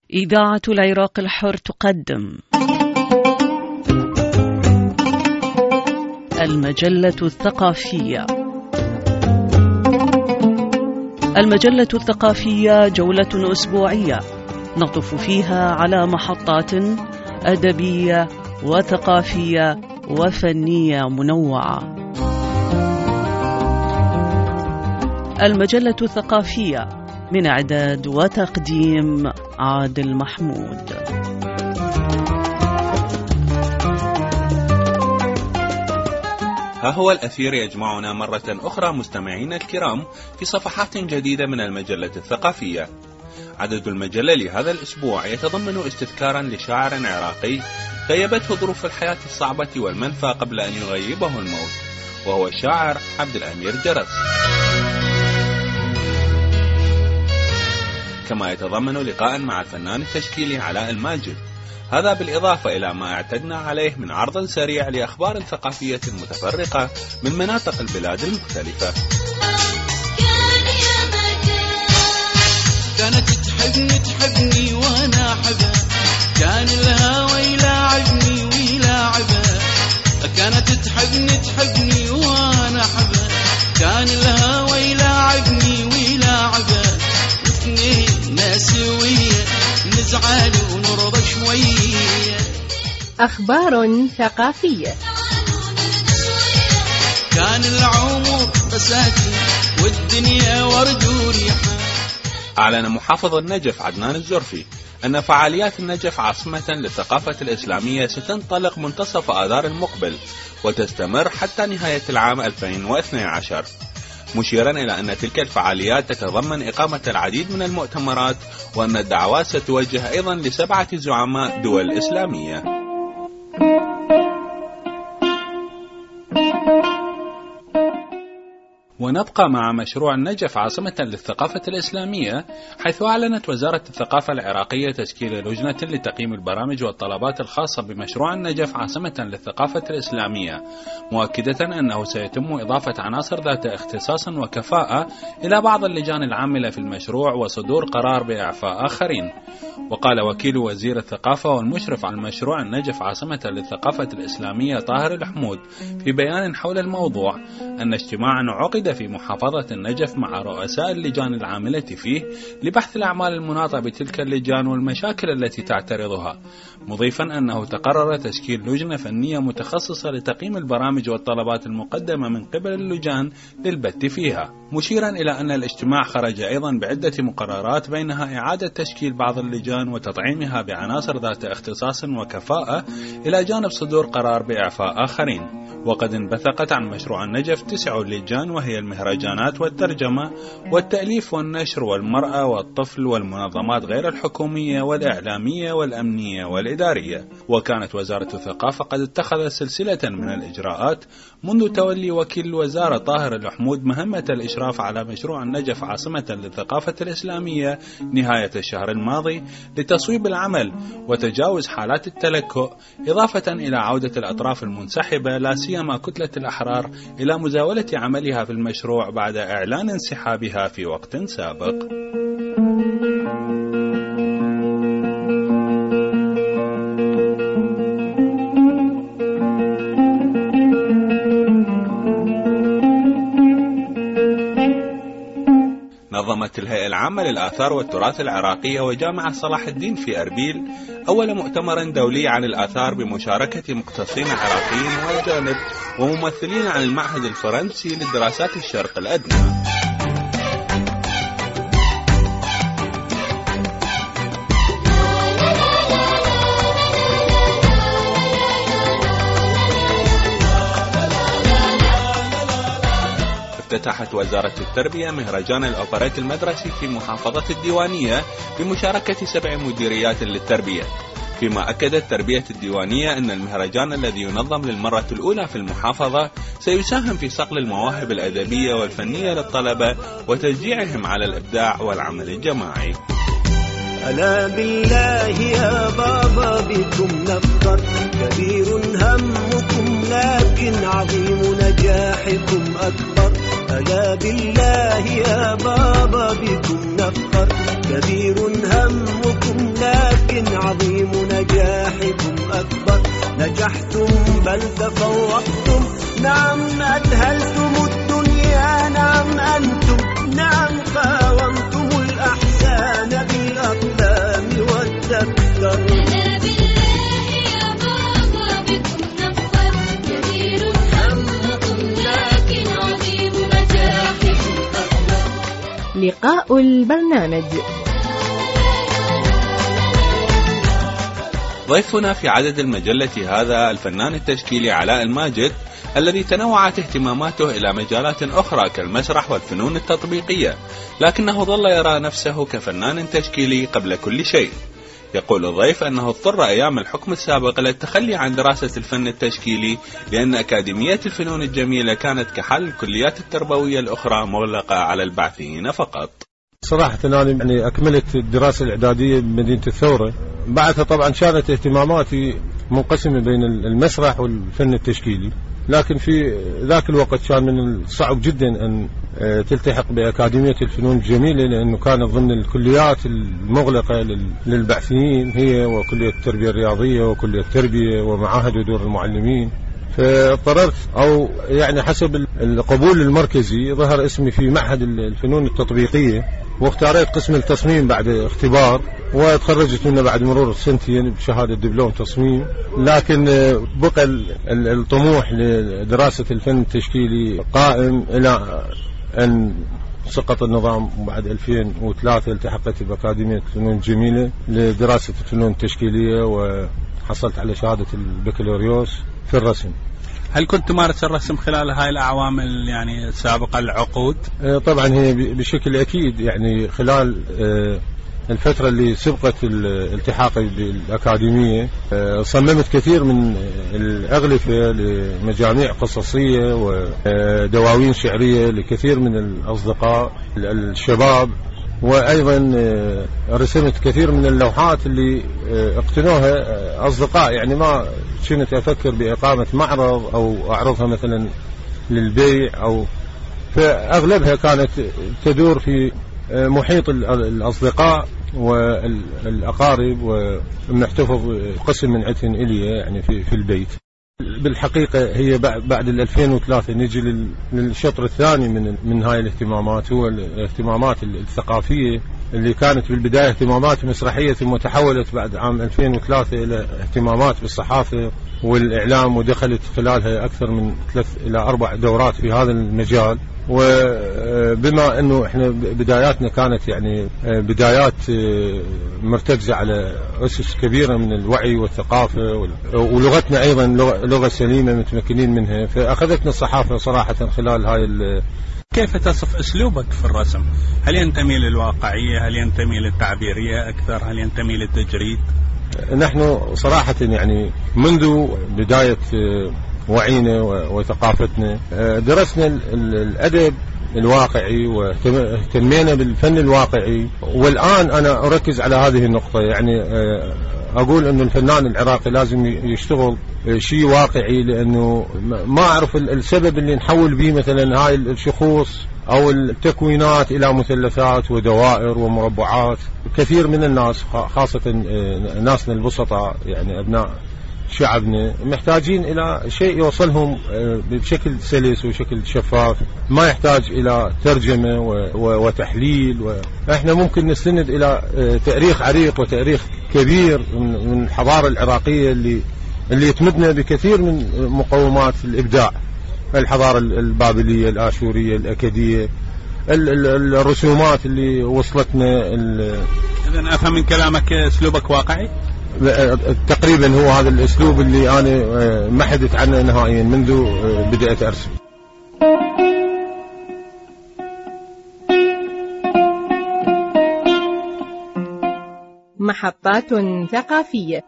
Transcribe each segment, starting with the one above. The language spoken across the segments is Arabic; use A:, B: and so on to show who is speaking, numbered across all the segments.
A: إذاعة العراق الحر تقدم المجلة الثقافية. المجلة الثقافية جولة أسبوعية نطف فيها على محطات أدبية وثقافية وفنية منوعة. المجلة الثقافية من إعداد وتقديم عادل محمود.
B: ها هو الأثير يجمعنا مرة أخرى مستمعينا الكرام في صفحات جديدة من المجلة الثقافية. عدد المجلة لهذا الأسبوع يتضمن استذكارا لشاعر عراقي غيبته ظروف الحياة الصعبة والمنفى قبل أن يغيبه الموت، وهو الشاعر عبد الأمير جرس. كما يتضمن لقاء مع الفنان التشكيلي علاء الماجد، هذا بالإضافة إلى ما اعتدنا عليه من عرض سريع لأخبار ثقافية متفرقة من مناطق البلاد المختلفة.
C: كانت تحبني وانا احبها، كان الهوى يلاعبني ويلاعبها. كانت تحبني وانا احبها، كان الهوى يلاعبني ويلاعبها. واثنين سوية نزعل ونرضى شوية.
D: أخبار ثقافية.
C: كان العمر بساتين والدنيا ورد وريحة.
B: أعلن محافظ النجف عدنان الزرفي أن فعاليات النجف عاصمة للثقافة الإسلامية ستنطلق منتصف آذار المقبل وتستمر حتى نهاية العام 2012، مشيرا إلى أن تلك الفعاليات تتضمن إقامة العديد من المؤتمرات، وأن الدعوات ستوجه أيضا ل7 زعماء دول إسلامية. ونبقى مع مشروع النجف عاصمة للثقافة الإسلامية، حيث أعلنت وزارة الثقافة العراقية تشكيل لجنة لتقييم البرامج والطلبات الخاصة بمشروع النجف عاصمة للثقافة الإسلامية، مؤكدة أنه سيتم إضافة عناصر ذات اختصاص وكفاءة إلى بعض اللجان العاملة في المشروع وصدور قرار بإعفاء آخرين. وقال وكيل وزير الثقافة والمشرف على مشروع النجف عاصمة للثقافة الإسلامية طاهر الحمود في بيان حول الموضوع أن اجتماعا عقد في محافظة النجف مع رؤساء اللجان العاملة فيه لبحث الأعمال المناطة بتلك اللجان والمشاكل التي تعترضها، مضيفا أنه تقرر تشكيل لجنة فنية متخصصة لتقييم البرامج والطلبات المقدمة من قبل اللجان للبت فيها، مشيرا إلى أن الاجتماع خرج أيضا بعدة مقررات، بينها إعادة تشكيل بعض اللجان وتطعيمها بعناصر ذات اختصاص وكفاءة إلى جانب صدور قرار بإعفاء آخرين. وقد انبثقت عن مشروع النجف 9 لجان، وهي المهرجانات والترجمة والتأليف والنشر والمرأة والطفل والمنظمات غير الحكومية والإعلامية والأمنية والإدارية. وكانت وزارة الثقافة قد اتخذت سلسلة من الإجراءات منذ تولي وكيل الوزارة طاهر الحمود مهمة الإشراف على مشروع النجف عاصمة للثقافة الإسلامية نهاية الشهر الماضي لتصويب العمل وتجاوز حالات التلكؤ، إضافة إلى عودة الأطراف المنسحبة لا سيما كتلة الأحرار إلى مزاولة عملها في المشروع بعد إعلان انسحابها في وقت سابق. نظمت الهيئة العامة للآثار والتراث العراقية وجامعة صلاح الدين في أربيل أول مؤتمر دولي عن الآثار بمشاركة مختصين عراقيين وأجانب وممثلين عن المعهد الفرنسي للدراسات الشرق الأدنى. افتتحت وزارة التربية مهرجان الأوبريت المدرسي في محافظة الديوانية بمشاركة 7 مديريات للتربية، فيما أكدت تربية الديوانية أن المهرجان الذي ينظم للمرة الأولى في المحافظة سيساهم في صقل المواهب الأدبية والفنية للطلبة وتشجيعهم على الإبداع والعمل الجماعي.
E: ألا بالله يا بابا بكم نفخر، كبير همكم لكن عظيم نجاحكم أكبر. ألا بالله يا بابا بكم نفخر، كبير همكم لكن نجحتم بل تفوقتم، نعم أذهلتم الدنيا، نعم أنتم، نعم قاومتم الأحزان بالأقلام والدفتر.
F: أنا بالله يا بابا بكم نفخر، كبير همكم لكن عظيم نجاحكم أكبر.
D: لقاء البرنامج.
B: ضيفنا في عدد المجلة هذا الفنان التشكيلي علاء الماجد، الذي تنوعت اهتماماته إلى مجالات أخرى كالمسرح والفنون التطبيقية، لكنه ظل يرى نفسه كفنان تشكيلي قبل كل شيء. يقول الضيف أنه اضطر أيام الحكم السابق إلى التخلي عن دراسة الفن التشكيلي، لأن أكاديمية الفنون الجميلة كانت كحال الكليات التربوية الأخرى مغلقة على الباحثين فقط.
G: صراحة أنا أكملت الدراسة الإعدادية بمدينة الثورة، بعدها طبعا كانت اهتماماتي منقسمة بين المسرح والفن التشكيلي، لكن في ذاك الوقت كان من الصعب جدا أن تلتحق بأكاديمية الفنون الجميلة، لأنه كانت ضمن الكليات المغلقة للبحثيين، هي وكلية التربية الرياضية وكلية التربية ومعاهد ودور المعلمين. فاضطررت أو يعني حسب القبول المركزي ظهر اسمي في معهد الفنون التطبيقية، واختاريت قسم التصميم بعد اختبار، وتخرجت منه بعد مرور سنتين بشهادة دبلوم تصميم. لكن بقى الطموح لدراسة الفن التشكيلي قائم إلى أن سقط النظام، وبعد 2003 التحقت بأكاديمية الفنون الجميلة لدراسة الفنون التشكيلية، وحصلت على شهادة البكالوريوس في الرسم.
B: هل كنت تمارس الرسم خلال هاي الأعوام يعني السابقة العقود؟
G: طبعا هي بشكل أكيد، يعني خلال الفترة اللي سبقت الالتحاقي بالأكاديمية صممت كثير من الأغلفة لمجاميع قصصية ودواوين شعرية لكثير من الأصدقاء الشباب، وأيضا رسمت كثير من اللوحات اللي اقتنوها أصدقاء. يعني ما كنت أفكر بإقامة معرض أو أعرضها مثلا للبيع، أو فأغلبها كانت تدور في محيط الأصدقاء والأقارب، ونحتفظ قسم من عتن إليا يعني في البيت. بالحقيقة هي بعد 2003 نجي للشطر الثاني من هاي الاهتمامات، هو الاهتمامات الثقافية اللي كانت بالبداية اهتمامات مسرحية، ثم تحولت بعد عام 2003 إلى اهتمامات بالصحافة والإعلام، ودخلت خلالها أكثر من 3 إلى 4 دورات في هذا المجال. وبما أنه إحنا بداياتنا كانت يعني بدايات مرتكزة على أسس كبيرة من الوعي والثقافة، ولغتنا أيضا لغة سليمة متمكنين منها، فأخذتنا الصحافة صراحة خلال هاي.
B: كيف تصف أسلوبك في الرسم؟ هل ينتمي للواقعية؟ هل ينتمي للتعبيرية أكثر؟ هل ينتمي للتجريد؟
G: نحن صراحة يعني منذ بداية وعينا وثقافتنا درسنا الأدب الواقعي واهتمينا بالفن الواقعي، والآن أنا أركز على هذه النقطة. يعني أقول أنه الفنان العراقي لازم يشتغل شيء واقعي، لأنه ما أعرف السبب اللي نحول به مثلا هاي الشخوص أو التكوينات إلى مثلثات ودوائر ومربعات. كثير من الناس خاصة ناسنا البسطاء يعني أبناء شعبنا محتاجين إلى شيء يوصلهم بشكل سلس وشكل شفاف، ما يحتاج إلى ترجمة وتحليل. وإحنا ممكن نستند إلى تاريخ عريق وتاريخ كبير من الحضارة العراقية اللي يتمدنا بكثير من مقومات الإبداع، الحضارة البابلية، الآشورية، الأكدية، الرسومات اللي وصلتنا.
B: إذن أفهم من كلامك أسلوبك واقعي؟
G: تقريبا هو هذا الأسلوب اللي أنا ما حدث عنه نهائيا منذ بدأت أرسم.
D: محطات ثقافية.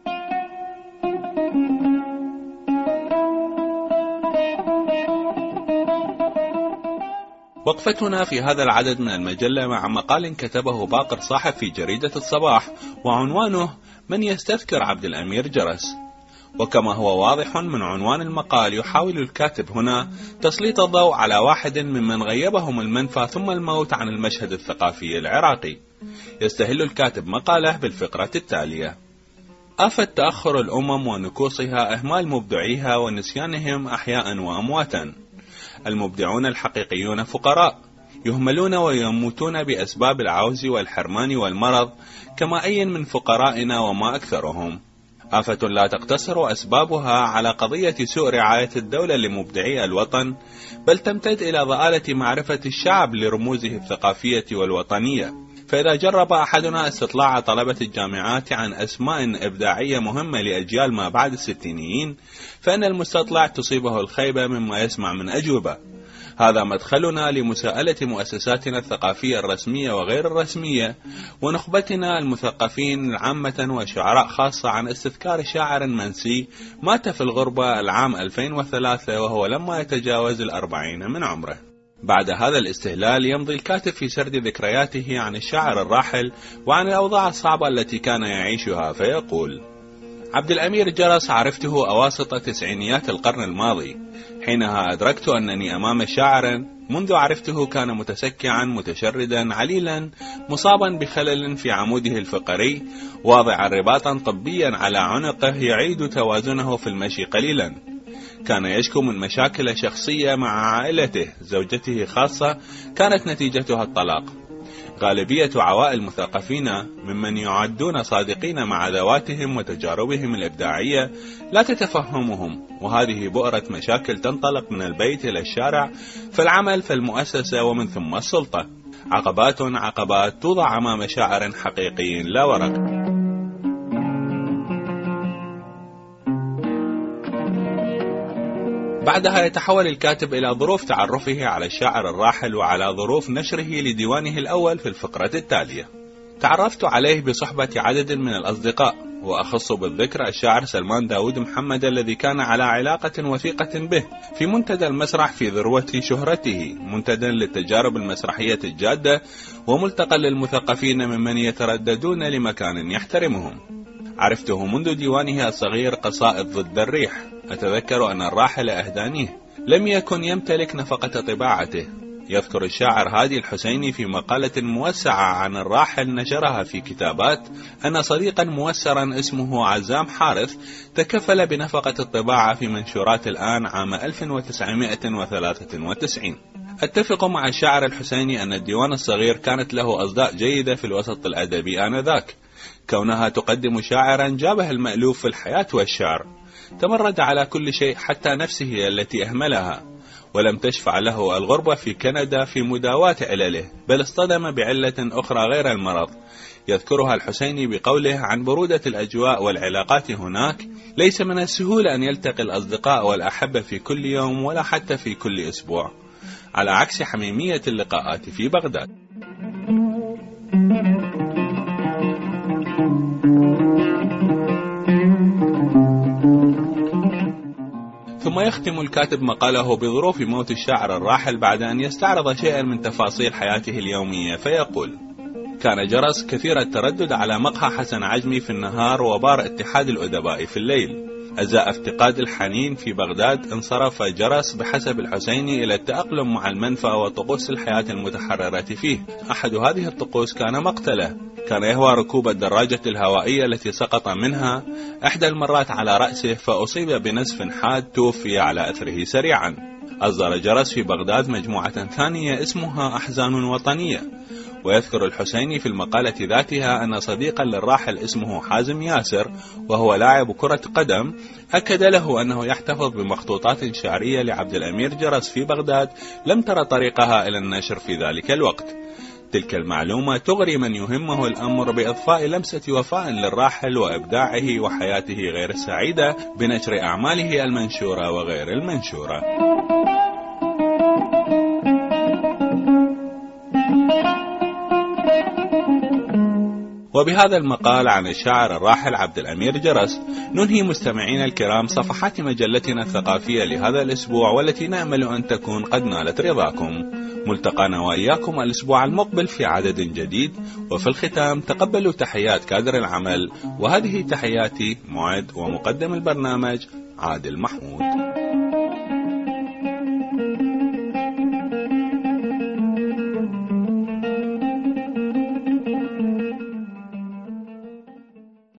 B: وقفتنا في هذا العدد من المجلة مع مقال كتبه باقر صاحب في جريدة الصباح، وعنوانه من يستذكر عبد الأمير جرس. وكما هو واضح من عنوان المقال، يحاول الكاتب هنا تسليط الضوء على واحد ممن غيبهم المنفى ثم الموت عن المشهد الثقافي العراقي. يستهل الكاتب مقاله بالفقرة التالية: آفة تأخر الأمم ونكوصها إهمال مبدعيها ونسيانهم أحياء وأمواتا. المبدعون الحقيقيون فقراء، يهملون ويموتون بأسباب العوز والحرمان والمرض كما أي من فقرائنا وما أكثرهم. آفة لا تقتصر أسبابها على قضية سوء رعاية الدولة لمبدعي الوطن، بل تمتد إلى ضآلة معرفة الشعب لرموزه الثقافية والوطنية. فإذا جرب أحدنا استطلاع طلبة الجامعات عن أسماء إبداعية مهمة لأجيال ما بعد الستينيين، فإن المستطلع تصيبه الخيبة مما يسمع من أجوبة. هذا مدخلنا لمساءلة مؤسساتنا الثقافية الرسمية وغير الرسمية ونخبتنا المثقفين عامة وشعراء خاصة عن استذكار شاعر منسي مات في الغربة العام 2003 وهو لما يتجاوز 40 من عمره. بعد هذا الاستهلال يمضي الكاتب في سرد ذكرياته عن الشاعر الراحل وعن الأوضاع الصعبة التي كان يعيشها، فيقول: عبد الأمير جرس عرفته أواسط تسعينيات القرن الماضي، حينها أدركت أنني أمام شاعر منذ عرفته كان متسكعا متشردا عليلا مصابا بخلل في عموده الفقري، واضعا رباطا طبيا على عنقه يعيد توازنه في المشي قليلا. كان يشكو من مشاكل شخصية مع عائلته، زوجته خاصة كانت نتيجتها الطلاق. غالبية عوائل المثقفين ممن يعدون صادقين مع ذواتهم وتجاربهم الإبداعية لا تتفهمهم، وهذه بؤرة مشاكل تنطلق من البيت إلى الشارع، فالعمل فالمؤسسة ومن ثم السلطة. عقبات توضع أمام شاعر حقيقي لا ورق. بعدها يتحول الكاتب إلى ظروف تعرفه على الشاعر الراحل وعلى ظروف نشره لديوانه الأول في الفقرة التالية. تعرفت عليه بصحبة عدد من الأصدقاء، وأخص بالذكر الشاعر سلمان داود محمد الذي كان على علاقة وثيقة به في منتدى المسرح في ذروة شهرته، منتدى للتجارب المسرحية الجادة وملتقى للمثقفين ممن يترددون لمكان يحترمهم. عرفته منذ ديوانه الصغير قصائد ضد الريح. أتذكر أن الراحل أهدانيه، لم يكن يمتلك نفقة طباعته. يذكر الشاعر هادي الحسيني في مقالة موسعة عن الراحل نشرها في كتابات أن صديقا موسرا اسمه عزام حارث تكفل بنفقة الطباعة في منشورات الآن عام 1993. أتفق مع الشاعر الحسيني أن الديوان الصغير كانت له أصداء جيدة في الوسط الأدبي آنذاك، كونها تقدم شاعرا جابه المألوف في الحياة والشعر، تمرد على كل شيء حتى نفسه التي أهملها، ولم تشفع له الغربة في كندا في مداواة علله، بل اصطدم بعلة أخرى غير المرض يذكرها الحسيني بقوله عن برودة الأجواء والعلاقات هناك: ليس من السهولة أن يلتقي الأصدقاء والأحبة في كل يوم ولا حتى في كل أسبوع، على عكس حميمية اللقاءات في بغداد. ثم يختم الكاتب مقاله بظروف موت الشاعر الراحل بعد أن يستعرض شيئا من تفاصيل حياته اليومية، فيقول: كان جرس كثير التردد على مقهى حسن عجمي في النهار وبار اتحاد الأدباء في الليل. أزاء افتقاد الحنين في بغداد، انصرف جرس بحسب الحسيني إلى التأقلم مع المنفى وطقوس الحياة المتحررة فيه. أحد هذه الطقوس كان مقتله. كان يهوى ركوب الدراجة الهوائية التي سقط منها إحدى المرات على رأسه فأصيب بنزف حاد، توفي على أثره سريعا. أصدر جرس في بغداد مجموعة ثانية اسمها أحزان وطنية. ويذكر الحسيني في المقالة ذاتها أن صديقا للراحل اسمه حازم ياسر، وهو لاعب كرة قدم، أكد له أنه يحتفظ بمخطوطات شعرية لعبد الأمير جرس في بغداد لم تر طريقها إلى النشر في ذلك الوقت. تلك المعلومة تغري من يهمه الأمر بإضفاء لمسة وفاء للراحل وإبداعه وحياته غير السعيدة بنشر أعماله المنشورة وغير المنشورة. وبهذا المقال عن الشاعر الراحل عبد الأمير جرس ننهي مستمعينا الكرام صفحات مجلتنا الثقافية لهذا الأسبوع، والتي نأمل أن تكون قد نالت رضاكم. ملتقانا وإياكم الأسبوع المقبل في عدد جديد، وفي الختام تقبلوا تحيات كادر العمل، وهذه تحياتي معد ومقدم البرنامج عادل محمود.